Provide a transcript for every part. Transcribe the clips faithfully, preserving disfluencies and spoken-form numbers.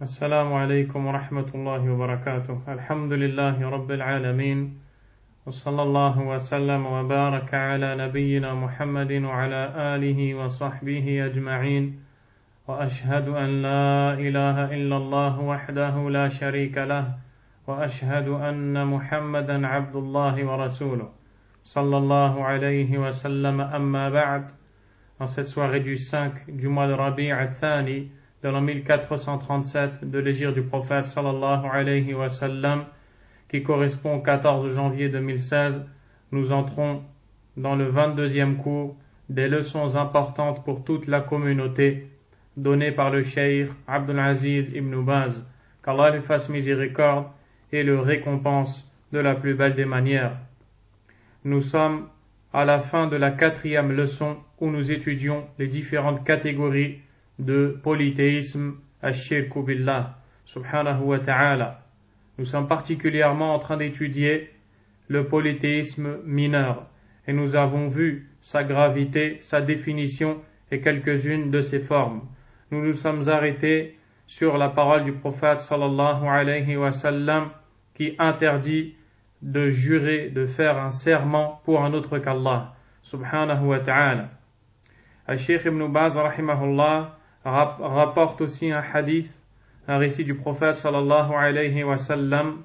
السلام عليكم ورحمة الله وبركاته. الحمد لله رب العالمين وصلى الله وسلم وبارك على نبينا محمد وعلى آله وصحبه أجمعين وأشهد أن لا إله إلا الله وحده لا شريك له وأشهد أن محمدا عبد الله ورسوله صلى الله عليه وسلم. أما بعد. En cette soirée du cinq du mois de Rabi' al-Thani de l'an mille quatre cent trente-sept de l'hégire du prophète sallallahu alayhi wa sallam, qui correspond au quatorze janvier deux mille seize, nous entrons dans le vingt-deuxième cours des leçons importantes pour toute la communauté données par le cheikh Abdul Aziz ibn Baz, qu'Allah lui fasse miséricorde et le récompense de la plus belle des manières. Nous sommes à la fin de la quatrième leçon où nous étudions les différentes catégories de polythéisme, ash-shirku billah, subhanahu wa ta'ala. Nous sommes particulièrement en train d'étudier le polythéisme mineur et nous avons vu sa gravité, sa définition et quelques-unes de ses formes. Nous nous sommes arrêtés sur la parole du prophète sallallahu alayhi wa sallam qui interdit de jurer, de faire un serment pour un autre qu'Allah, subhanahu wa ta'ala. Al-Sheikh Ibn Baz, rahimahullah, rapporte aussi un hadith, un récit du prophète sallallahu alayhi wa sallam: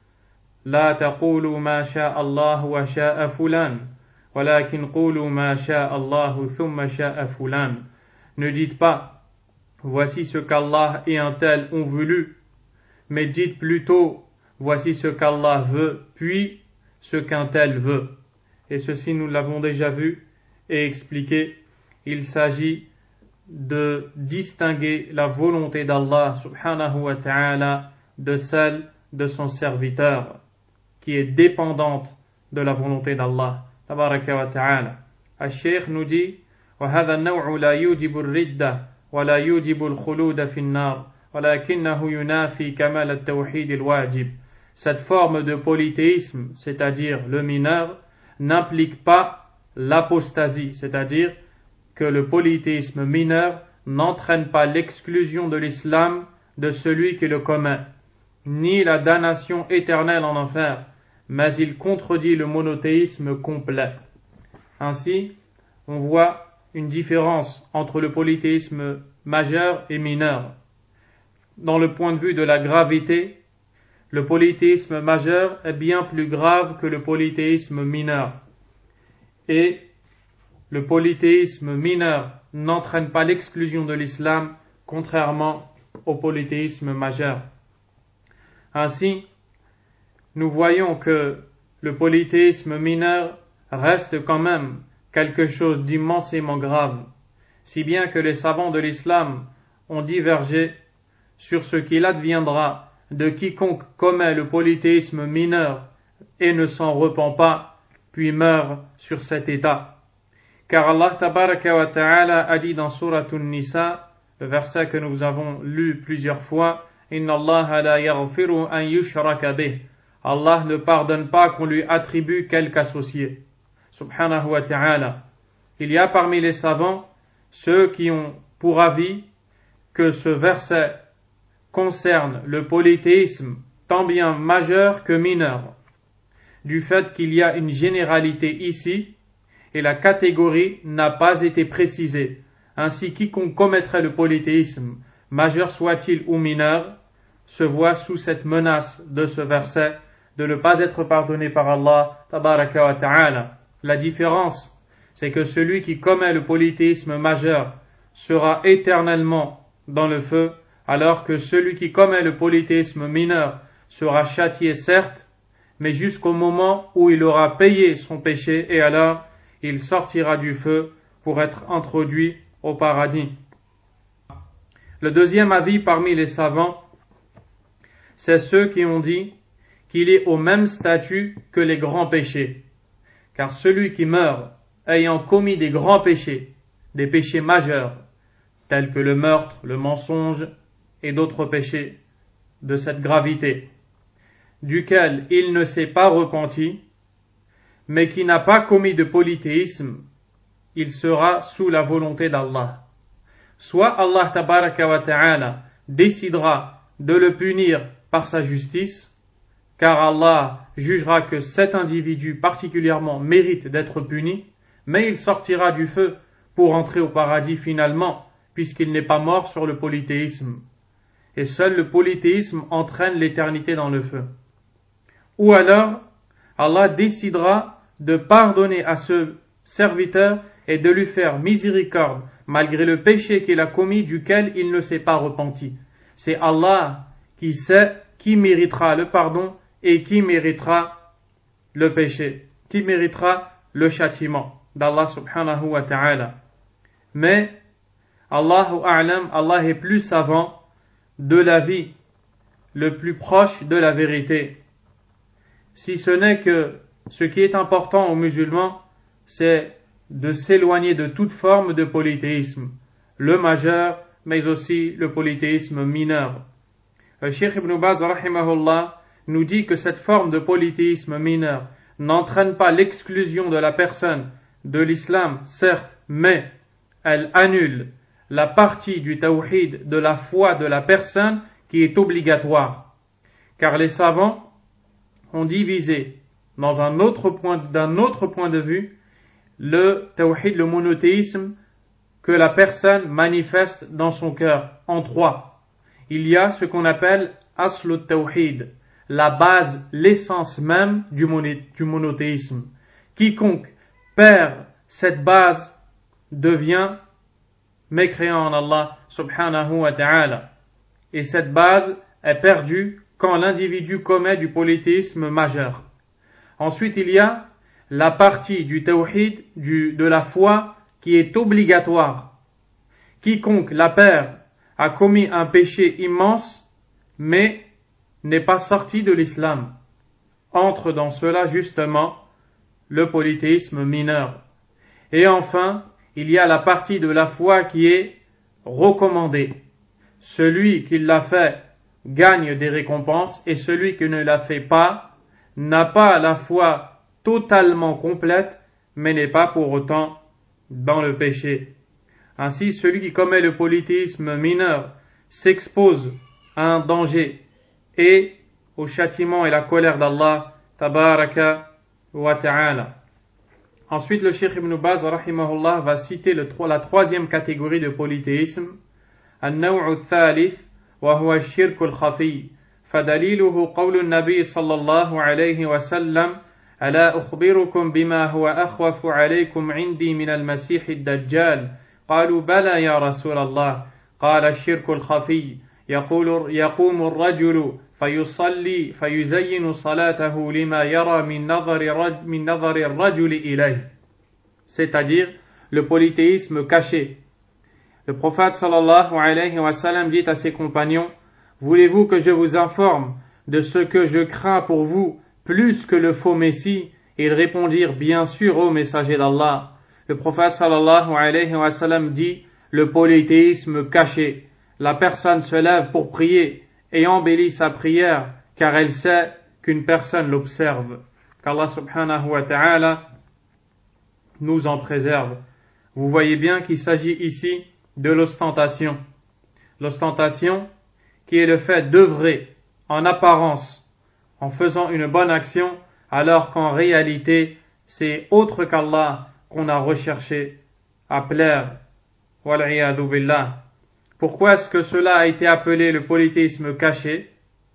La taqulu ma sha'a Allah wa sha'a fulan, walakin qulu ma sha'a Allah thumma sha'a fulan. Ne dites pas, voici ce qu'Allah et un tel ont voulu, mais dites plutôt, voici ce qu'Allah veut, puis ce qu'un tel veut. Et ceci, nous l'avons déjà vu et expliqué. Il s'agit de distinguer la volonté d'Allah subhanahu wa ta'ala de celle de son serviteur, qui est dépendante de la volonté d'Allah tabaraka wa ta'ala. Al-Sheikh nous dit: وَهَذَا النَّوْعُ لَا يُوجِبُ الرِّدَّةَ وَلَا يُوجِبُ الْخُلُودَ فِي النَّارِ وَلَكِنَّهُ يُنَافِي كَمَالَ التَّوْحِيدِ الْوَاجِبِ. Cette forme de polythéisme, c'est-à-dire le mineur, n'implique pas l'apostasie, c'est-à-dire que le polythéisme mineur n'entraîne pas l'exclusion de l'islam de celui qui le commet, ni la damnation éternelle en enfer, mais il contredit le monothéisme complet. Ainsi, on voit une différence entre le polythéisme majeur et mineur. Dans le point de vue de la gravité, le polythéisme majeur est bien plus grave que le polythéisme mineur. Et le polythéisme mineur n'entraîne pas l'exclusion de l'islam, contrairement au polythéisme majeur. Ainsi, nous voyons que le polythéisme mineur reste quand même quelque chose d'immensément grave, si bien que les savants de l'islam ont divergé sur ce qu'il adviendra de quiconque commet le polythéisme mineur et ne s'en repent pas, puis meurt sur cet état. Car Allah tabaraka wa ta'ala a dit dans Surat An-Nisa, le verset que nous avons lu plusieurs fois: Inna Allah la yaghfiru an yushraka bih. Allah ne pardonne pas qu'on lui attribue quelque associé. Subhanahu wa ta'ala. Il y a parmi les savants ceux qui ont pour avis que ce verset concerne le polythéisme tant bien majeur que mineur, du fait qu'il y a une généralité ici et la catégorie n'a pas été précisée. Ainsi, quiconque commettrait le polythéisme, majeur soit-il ou mineur, se voit sous cette menace de ce verset de ne pas être pardonné par Allah tabaraka wa ta'ala. La différence, c'est que celui qui commet le polythéisme majeur sera éternellement dans le feu, alors que celui qui commet le polythéisme mineur sera châtié certes, mais jusqu'au moment où il aura payé son péché, et alors il sortira du feu pour être introduit au paradis. Le deuxième avis parmi les savants, c'est ceux qui ont dit qu'il est au même statut que les grands péchés, car celui qui meurt ayant commis des grands péchés, des péchés majeurs, tels que le meurtre, le mensonge et d'autres péchés de cette gravité, duquel il ne s'est pas repenti, mais qui n'a pas commis de polythéisme, il sera sous la volonté d'Allah. Soit Allah tabaraka wa ta'ala décidera de le punir par sa justice, car Allah jugera que cet individu particulièrement mérite d'être puni, mais il sortira du feu pour entrer au paradis finalement, puisqu'il n'est pas mort sur le polythéisme. Et seul le polythéisme entraîne l'éternité dans le feu. Ou alors, Allah décidera de pardonner à ce serviteur et de lui faire miséricorde, malgré le péché qu'il a commis duquel il ne s'est pas repenti. C'est Allah qui sait qui méritera le pardon et qui méritera le péché, qui méritera le châtiment d'Allah subhanahu wa ta'ala. Mais, Allahu a'lam, Allah est plus savant de la vie, le plus proche de la vérité. Si ce n'est que ce qui est important aux musulmans, c'est de s'éloigner de toute forme de polythéisme, le majeur, mais aussi le polythéisme mineur. Le Cheikh Ibn Baz, rahimahullah, nous dit que cette forme de polythéisme mineur n'entraîne pas l'exclusion de la personne de l'islam, certes, mais elle annule la partie du tawhid de la foi de la personne qui est obligatoire. Car les savants ont divisé dans un autre point, d'un autre point de vue le tawhid, le monothéisme que la personne manifeste dans son cœur en trois. Il y a ce qu'on appelle aslu tawhid, la base, l'essence même du, moné, du monothéisme. Quiconque perd cette base devient mécréant en Allah subhanahu wa ta'ala. Et cette base est perdue quand l'individu commet du polythéisme majeur. Ensuite, il y a la partie du tawhid, du, de la foi, qui est obligatoire. Quiconque la perd a commis un péché immense, mais n'est pas sorti de l'islam. Entre dans cela justement le polythéisme mineur. Et enfin, il y a la partie de la foi qui est recommandée. Celui qui l'a fait gagne des récompenses et celui qui ne l'a fait pas n'a pas la foi totalement complète, mais n'est pas pour autant dans le péché. Ainsi, celui qui commet le polythéisme mineur s'expose à un danger et au châtiment et la colère d'Allah tabaraka wa ta'ala. Ensuite, le Cheikh Ibn Baz rahimahullah va citer le, la troisième catégorie de polythéisme, النوع الثالث وهو الشرك الخفي فدليله قول النبي صلى الله عليه وسلم ألا أخبركم بما هو أخوف عليكم عندي من المسيح الدجال قالوا بلى يا رسول الله قال الشرك الخفي يقول يقوم الرجل فيصلي فيزين صلاته لما يرى من نظر رج من نظر الرجل إليه, c'est-à-dire le polythéisme caché. Le prophète sallallahu alayhi wa sallam dit à ses compagnons: voulez-vous que je vous informe de ce que je crains pour vous plus que le faux messie? Et ils répondirent: bien sûr, ô messager d'Allah. Le prophète sallallahu alayhi wa sallam dit: le polythéisme caché. La personne se lève pour prier et embellit sa prière car elle sait qu'une personne l'observe. Qu'Allah subhanahu wa ta'ala nous en préserve. Vous voyez bien qu'il s'agit ici de l'ostentation. L'ostentation qui est le fait d'œuvrer en apparence en faisant une bonne action alors qu'en réalité c'est autre qu'Allah qu'on a recherché à plaire. Wal'iyadu billah. Pourquoi est-ce que cela a été appelé le polythéisme caché?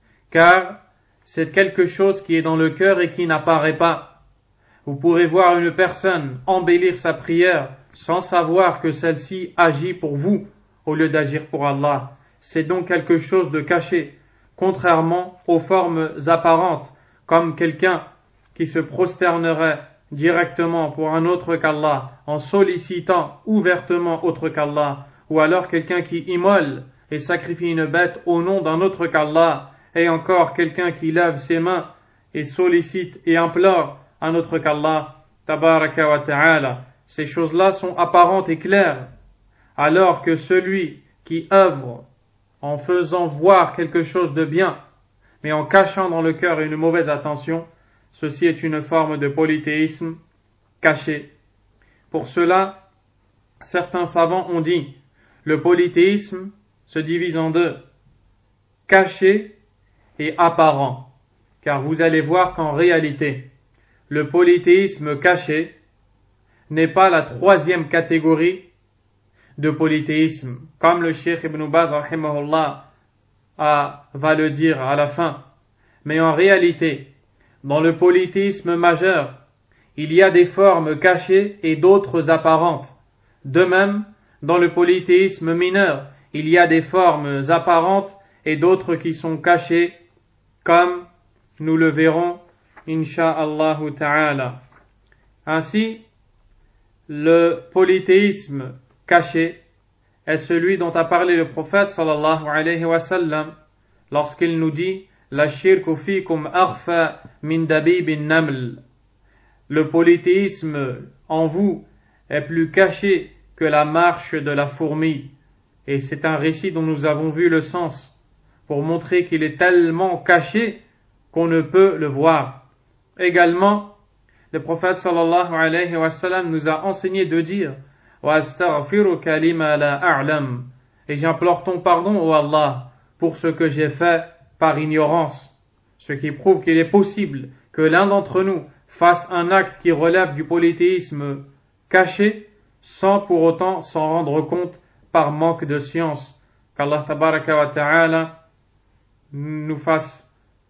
Car c'est quelque chose qui est dans le cœur et qui n'apparaît pas. Vous pourrez voir une personne embellir sa prière sans savoir que celle-ci agit pour vous au lieu d'agir pour Allah. C'est donc quelque chose de caché, contrairement aux formes apparentes, comme quelqu'un qui se prosternerait directement pour un autre qu'Allah, en sollicitant ouvertement autre qu'Allah, ou alors quelqu'un qui immole et sacrifie une bête au nom d'un autre qu'Allah, et encore quelqu'un qui lève ses mains et sollicite et implore un autre qu'Allah, tabaraka wa ta'ala. Ces choses-là sont apparentes et claires, alors que celui qui œuvre en faisant voir quelque chose de bien, mais en cachant dans le cœur une mauvaise attention, ceci est une forme de polythéisme caché. Pour cela, certains savants ont dit, le polythéisme se divise en deux. caché et apparent. Car vous allez voir qu'en réalité, le polythéisme caché n'est pas la troisième catégorie de polythéisme, comme le Cheikh Ibn Baz rahimahullah a, va le dire à la fin. Mais en réalité, dans le polythéisme majeur, il y a des formes cachées et d'autres apparentes. De même, dans le polythéisme mineur, il y a des formes apparentes et d'autres qui sont cachées, comme nous le verrons, insha'Allah ta'ala. Ainsi, le polythéisme caché est celui dont a parlé le prophète sallallahu alayhi wa sallam lorsqu'il nous dit la shirku fikum akhfa min dabibin naml. Le polythéisme en vous est plus caché que la marche de la fourmi. Et c'est un récit dont nous avons vu le sens pour montrer qu'il est tellement caché qu'on ne peut le voir. Également, le prophète sallallahu alayhi wa sallam nous a enseigné de dire wa astaghfiruka lima la a'lam, et j'implore ton pardon, ô Allah, pour ce que j'ai fait par ignorance. Ce qui prouve qu'il est possible que l'un d'entre nous fasse un acte qui relève du polythéisme caché sans pour autant s'en rendre compte par manque de science. Qu'Allah tabaraka wa ta'ala nous fasse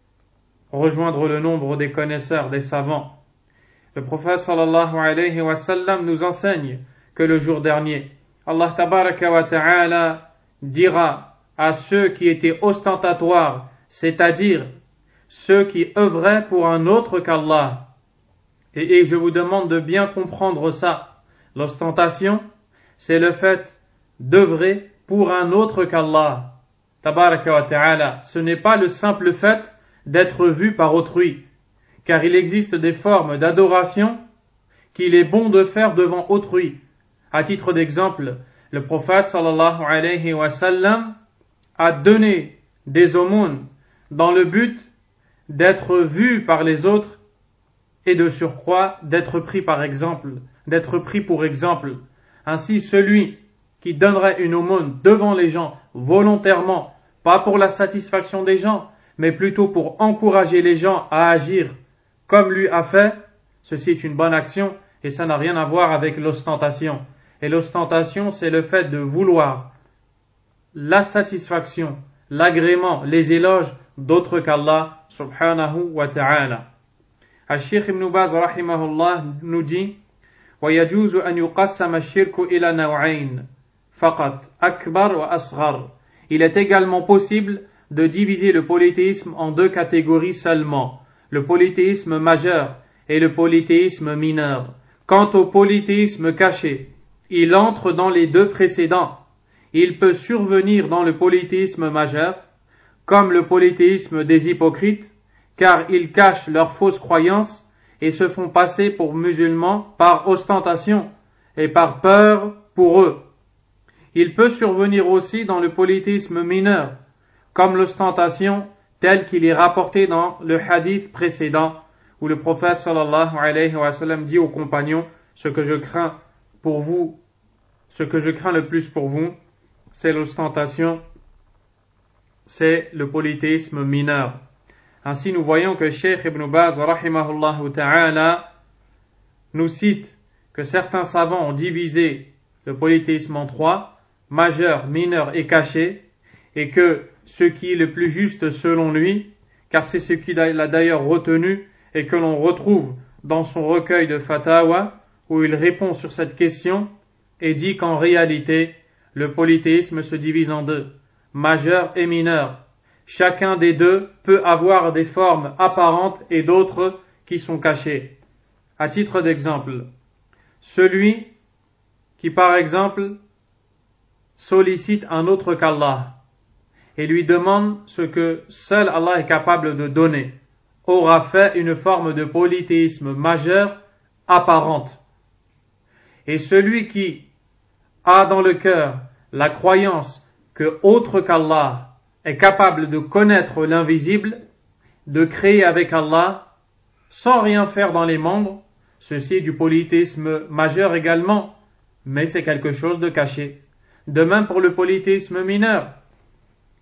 rejoindre le nombre des connaisseurs, des savants. Le prophète sallallahu alayhi wa sallam nous enseigne que le jour dernier, Allah tabaraka wa ta'ala dira à ceux qui étaient ostentatoires, c'est-à-dire ceux qui œuvraient pour un autre qu'Allah. Et, et je vous demande de bien comprendre ça. L'ostentation, c'est le fait d'œuvrer pour un autre qu'Allah. Tabaraka wa ta'ala. Ce n'est pas le simple fait d'être vu par autrui. Car il existe des formes d'adoration qu'il est bon de faire devant autrui. À titre d'exemple, le prophète sallallahu alayhi wa sallam a donné des aumônes dans le but d'être vu par les autres et de surcroît d'être pris par exemple, d'être pris pour exemple. Ainsi, celui qui donnerait une aumône devant les gens volontairement, pas pour la satisfaction des gens, mais plutôt pour encourager les gens à agir comme lui a fait, ceci est une bonne action et ça n'a rien à voir avec l'ostentation. Et l'ostentation, c'est le fait de vouloir la satisfaction, l'agrément, les éloges d'autres qu'Allah subhanahu wa ta'ala. Al-Sheikh Ibn Baz rahimahullah nous dit وَيَجُوزُ أَنْ يُقَسَّمَ الشِّرْكُ إِلَى نَوْعَيْنِ فَقَطْ أَكْبَرْ وَأَصْغَرْ. Il est également possible de diviser le polythéisme en deux catégories seulement, le polythéisme majeur et le polythéisme mineur. Quant au polythéisme caché, il entre dans les deux précédents. Il peut survenir dans le polythéisme majeur, comme le polythéisme des hypocrites, car ils cachent leurs fausses croyances et se font passer pour musulmans par ostentation et par peur pour eux. Il peut survenir aussi dans le polythéisme mineur, comme l'ostentation tel qu'il est rapporté dans le hadith précédent, où le prophète sallallahu alayhi wa sallam dit aux compagnons, ce que je crains pour vous, ce que je crains le plus pour vous, c'est l'ostentation, c'est le polythéisme mineur. Ainsi, nous voyons que Cheikh Ibn Baz, rahimahullah ta'ala, nous cite que certains savants ont divisé le polythéisme en trois, majeur, mineur et caché, et que ce qui est le plus juste selon lui, car c'est ce qu'il a d'ailleurs retenu et que l'on retrouve dans son recueil de Fatawa, où il répond sur cette question et dit qu'en réalité, le polythéisme se divise en deux, majeur et mineur. Chacun des deux peut avoir des formes apparentes et d'autres qui sont cachées. À titre d'exemple, celui qui par exemple sollicite un autre qu'Allah et lui demande ce que seul Allah est capable de donner, aura fait une forme de polythéisme majeur apparente. Et celui qui a dans le cœur la croyance que autre qu'Allah est capable de connaître l'invisible, de créer avec Allah, sans rien faire dans les membres, ceci est du polythéisme majeur également, mais c'est quelque chose de caché. De même pour le polythéisme mineur.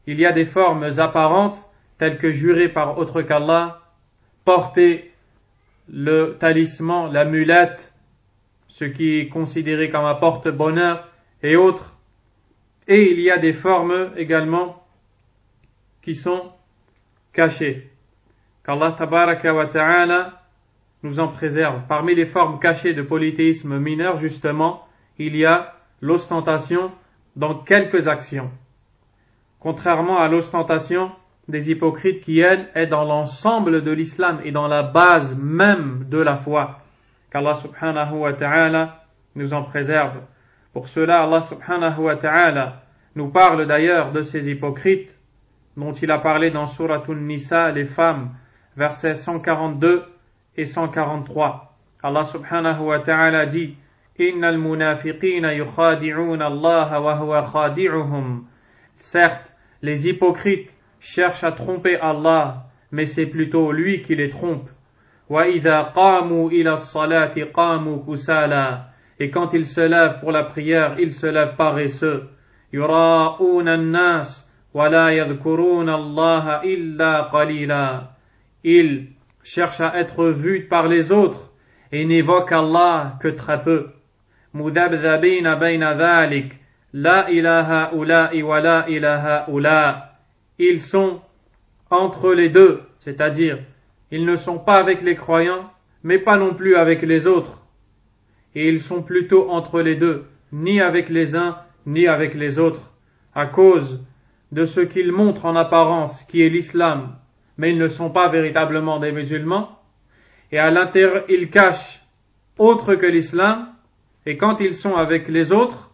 il y a des formes apparentes, telles que jurer par autre qu'Allah, porter le talisman, l'amulette, ce qui est considéré comme un porte-bonheur, et autres. Et il y a des formes également qui sont cachées, qu'Allah tabaraka wa ta'ala nous en préserve. Parmi les formes cachées de polythéisme mineur, justement, il y a l'ostentation dans quelques actions. Contrairement à l'ostentation des hypocrites qui, elle, est dans l'ensemble de l'islam et dans la base même de la foi. Qu'Allah subhanahu wa ta'ala nous en préserve. Pour cela, Allah subhanahu wa ta'ala nous parle d'ailleurs de ces hypocrites dont il a parlé dans Surat An-Nisa, les femmes, versets cent quarante-deux et cent quarante-trois. Allah subhanahu wa ta'ala dit: Innal munafiqina yukhadi'una Allah wa huwa khadi'uhum. Certes, les hypocrites cherchent à tromper Allah, mais c'est plutôt lui qui les trompe. Wa idha qamu ila as-salati qamu kusala. Et quand ils se lèvent pour la prière, ils se lèvent paresseux. Yura'una an-nas wa la yadhkuruna Allah illa qalila. Ils cherchent à être vus par les autres et n'évoquent Allah que très peu. Mudabdhabina bayna dhalik. La ilaha ula'i wa la ilaha ula'. Ils sont entre les deux, c'est-à-dire, ils ne sont pas avec les croyants, mais pas non plus avec les autres. Et ils sont plutôt entre les deux, ni avec les uns, ni avec les autres, à cause de ce qu'ils montrent en apparence, qui est l'islam, mais ils ne sont pas véritablement des musulmans, et à l'intérieur, ils cachent autre que l'islam, et quand ils sont avec les autres,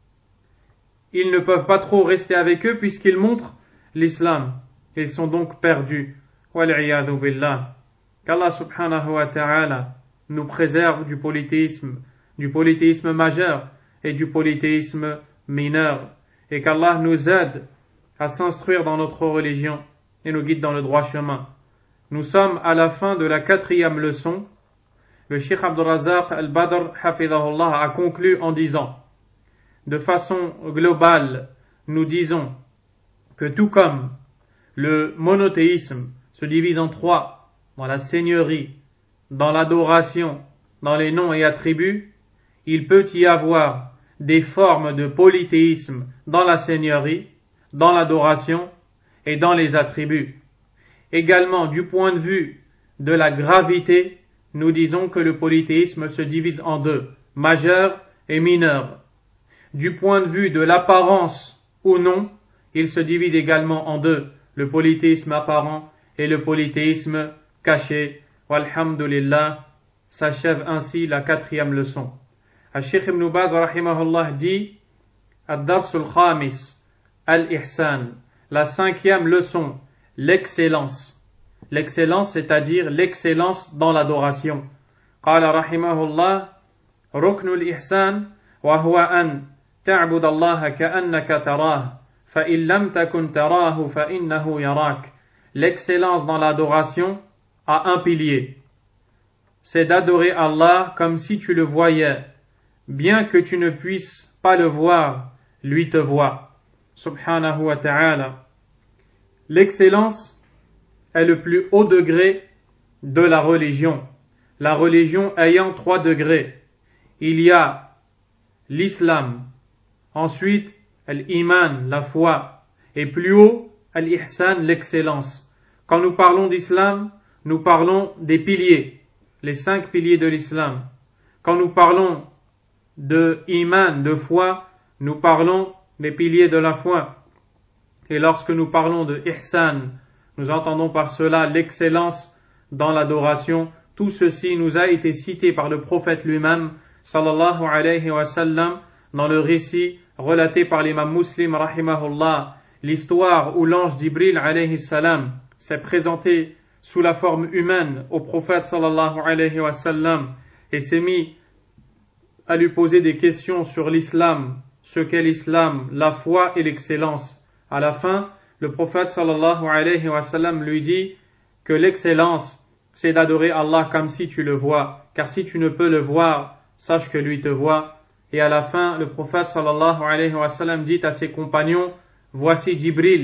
ils ne peuvent pas trop rester avec eux puisqu'ils montrent l'islam. Ils sont donc perdus. Wal'iyadu billah. Qu'Allah subhanahu wa ta'ala nous préserve du polythéisme, du polythéisme majeur et du polythéisme mineur. Et qu'Allah nous aide à s'instruire dans notre religion et nous guide dans le droit chemin. Nous sommes à la fin de la quatrième leçon. Le Cheikh Abdul Razak al-Badr hafidahullah a conclu en disant: de façon globale, nous disons que tout comme le monothéisme se divise en trois, dans la seigneurie, dans l'adoration, dans les noms et attributs, il peut y avoir des formes de polythéisme dans la seigneurie, dans l'adoration et dans les attributs. Également, du point de vue de la gravité, nous disons que le polythéisme se divise en deux, majeur et mineur. Du point de vue de l'apparence ou non, il se divise également en deux, le polythéisme apparent et le polythéisme caché. Walhamdulillah, s'achève ainsi la quatrième leçon. Al-Sheikh Ibn Baz rahimahullah dit: Ad-Darsul Khamis, Al-Ihsan, la cinquième leçon, l'excellence. L'excellence, c'est-à-dire l'excellence dans l'adoration. Qala rahimahullah, Ruknul Ihsan, wa huwa an ta'bud Allah ka'annaka tarah, fa in lam takun tarahu fa innahu yarak. L'excellence dans l'adoration a un pilier. C'est d'adorer Allah comme si tu le voyais, bien que tu ne puisses pas le voir, lui te voit. Subhanahu wa ta'ala. L'excellence est le plus haut degré de la religion. La religion ayant trois degrés. Il y a l'islam, ensuite l'iman, la foi, et plus haut, l'ihsan, l'excellence. Quand nous parlons d'islam, nous parlons des piliers, les cinq piliers de l'islam. Quand nous parlons de iman, de foi, nous parlons des piliers de la foi. Et lorsque nous parlons de ihsan, nous entendons par cela l'excellence dans l'adoration. Tout ceci nous a été cité par le prophète lui-même, sallallahu alayhi wa sallam, dans le récit relaté par l'imam Muslim, rahimahullah, l'histoire où l'ange Jibril, alayhi salam, s'est présenté sous la forme humaine au prophète, sallallahu alayhi wa sallam, et s'est mis à lui poser des questions sur l'islam, ce qu'est l'islam, la foi et l'excellence. À la fin, le prophète sallallahu alayhi wa sallam lui dit que l'excellence, c'est d'adorer Allah comme si tu le vois, car si tu ne peux le voir, sache que lui te voit. Et à la fin, le prophète sallallahu alayhi wa sallam dit à ses compagnons: voici Jibril,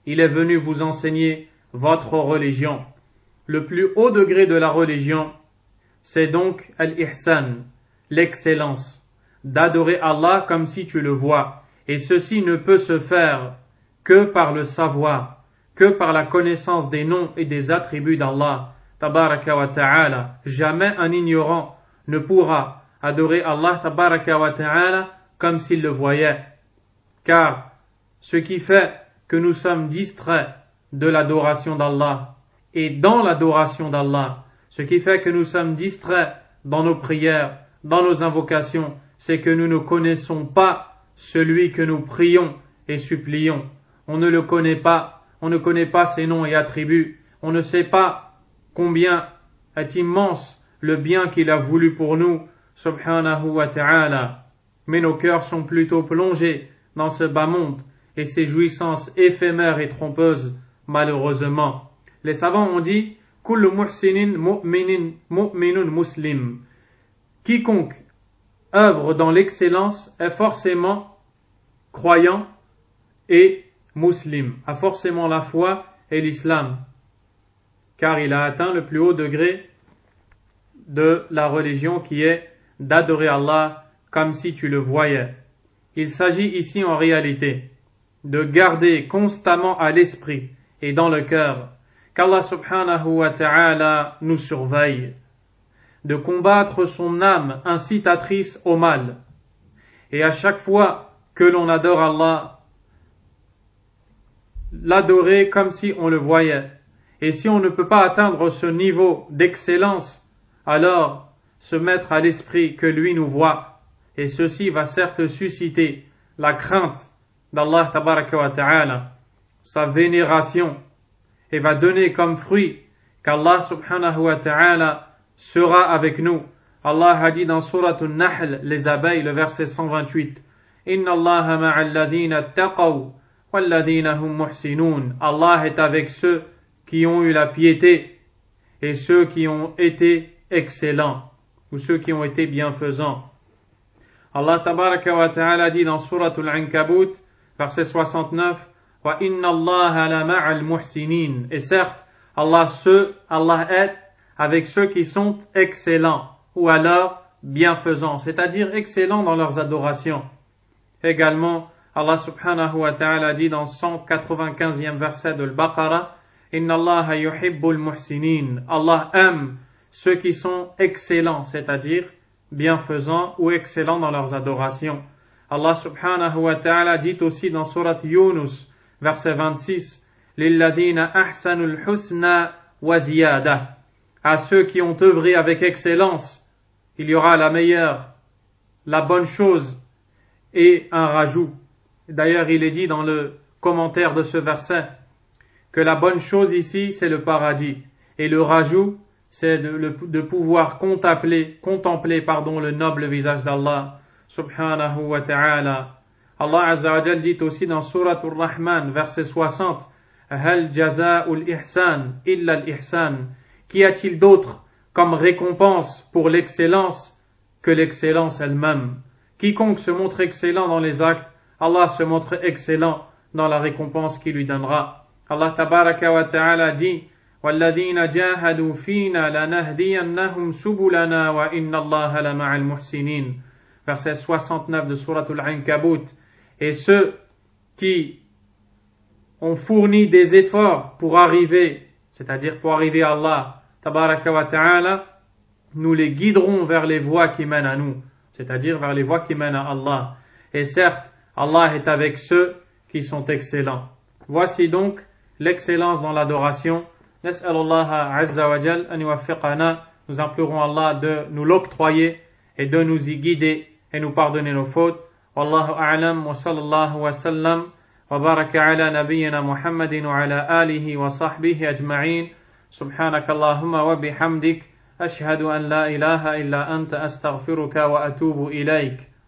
il est venu vous enseigner votre religion. Le plus haut degré de la religion, c'est donc al-ihsan, l'excellence, d'adorer Allah comme si tu le vois. Et ceci ne peut se faire que par le savoir, que par la connaissance des noms et des attributs d'Allah, tabaraka wa ta'ala. Jamais un ignorant ne pourra adorer Allah, tabaraka wa ta'ala, comme s'il le voyait. Car ce qui fait que nous sommes distraits de l'adoration d'Allah et dans l'adoration d'Allah, ce qui fait que nous sommes distraits dans nos prières, dans nos invocations, c'est que nous ne connaissons pas celui que nous prions et supplions. On ne le connaît pas, on ne connaît pas ses noms et attributs, on ne sait pas combien est immense le bien qu'il a voulu pour nous, subhanahu wa ta'ala. Mais nos cœurs sont plutôt plongés dans ce bas monde et ces jouissances éphémères et trompeuses, malheureusement. Les savants ont dit kullu muhsinin mu'minin mu'minun muslim. Quiconque œuvre dans l'excellence est forcément croyant et musulman, a forcément la foi et l'islam, car il a atteint le plus haut degré de la religion qui est d'adorer Allah comme si tu le voyais. Il s'agit ici en réalité de garder constamment à l'esprit et dans le cœur qu'Allah subhanahu wa ta'ala nous surveille, de combattre son âme incitatrice au mal. Et à chaque fois que l'on adore Allah, l'adorer comme si on le voyait. Et si on ne peut pas atteindre ce niveau d'excellence, alors se mettre à l'esprit que lui nous voit. Et ceci va certes susciter la crainte d'Allah tabaraka wa ta'ala, sa vénération, et va donner comme fruit qu'Allah subhanahu wa ta'ala sera avec nous. Allah a dit dans Surat An-Nahl, les abeilles, le verset cent vingt-huit, Inna Allaha ma'al ladhina taqaw wal ladhina hum muhsinun. Allah est avec ceux qui ont eu la piété et ceux qui ont été excellents, ou ceux qui ont été bienfaisants. Allah tabaraka wa ta'ala dit dans Surat Al-Ankabut, verset soixante-neuf, Wa inna Allaha la ma'al muhsinin. Et certes, Allah, ceux, Allah est avec ceux qui sont excellents, ou alors bienfaisants, c'est-à-dire excellents dans leurs adorations. Également, Allah subhanahu wa ta'ala dit dans cent quatre-vingt-quinzième verset de Al-Baqarah, Inna Allaha yuhibbul muhsinin. Allah aime ceux qui sont excellents, c'est-à-dire bienfaisants ou excellents dans leurs adorations. Allah subhanahu wa ta'ala dit aussi dans Surat Yunus, verset vingt-six, Lilladina ahsanul husna wa ziyada. À ceux qui ont œuvré avec excellence, il y aura la meilleure, la bonne chose et un rajout. D'ailleurs, il est dit dans le commentaire de ce verset que la bonne chose ici, c'est le paradis. Et le rajout, c'est de, de pouvoir contempler, contempler pardon, le noble visage d'Allah, subhanahu wa ta'ala. Allah azza wa jal dit aussi dans Surat Ar-Rahman, verset soixante, Hal jaza'ul ihsan illa al-ihsan. Qu'y a-t-il d'autre comme récompense pour l'excellence que l'excellence elle-même? Quiconque se montre excellent dans les actes, Allah se montre excellent dans la récompense qu'il lui donnera. Allah tabaraka wa ta'ala dit وَالَّذِينَ جَاهَدُوا فِينَا لَنَهْدِيَنَّهُمْ سُبُلَنَا وَإِنَّ اللَّهَ لَمَعَ الْمُحْسِنِينَ. Verset soixante-neuf de Surat Al-Ankabut. Et ceux qui ont fourni des efforts pour arriver, c'est-à-dire pour arriver à Allah tabaraka wa ta'ala, nous les guiderons vers les voies qui mènent à nous, c'est-à-dire vers les voies qui mènent à Allah. Et certes, Allah est avec ceux qui sont excellents. Voici donc l'excellence dans l'adoration. Nas'alullaha azza wa jal an yuwaffiqana. Nous implorons Allah de nous l'octroyer et de nous y guider et nous pardonner nos fautes. Wallahu a'lam wa sallallahu wa sallam wa baraka ala nabiyyina Muhammadin wa ala alihi wa sahbihi ajma'in. Subhanakallahumma wa bihamdik. Ashhadu an la ilaha illa anta astaghfiruka wa atubu ilayk.